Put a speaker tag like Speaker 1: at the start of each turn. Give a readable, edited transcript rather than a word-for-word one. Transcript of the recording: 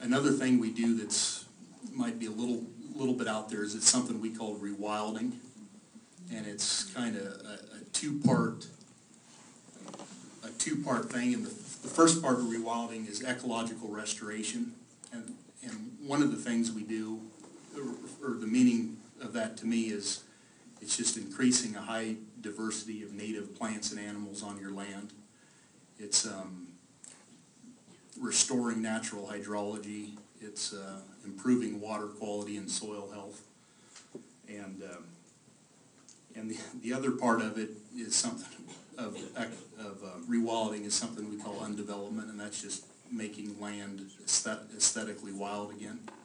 Speaker 1: Another thing we do that's might be a little bit out there is it's something we call rewilding, and it's kind of a two-part thing. And the first part of rewilding is ecological restoration, and one of the things we do, or the meaning of that to me is it's just increasing a high diversity of native plants and animals on your land. It's restoring natural hydrology. It's improving water quality and soil health. And the other part of it is something of rewilding is something we call undevelopment, and that's just making land aesthetically wild again.